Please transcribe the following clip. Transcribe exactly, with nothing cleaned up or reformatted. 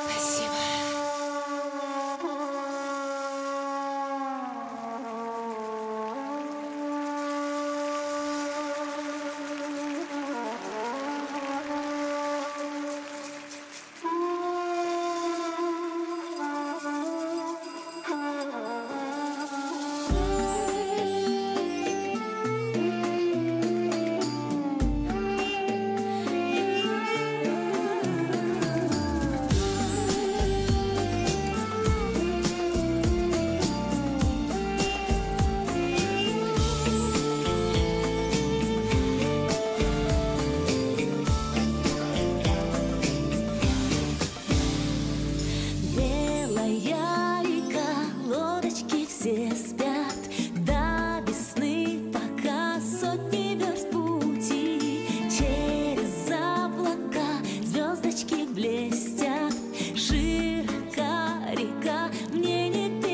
Спасибо. Белая река, лодочки все спят. До весны пока сотни верст пути. Через облака звездочки блестят.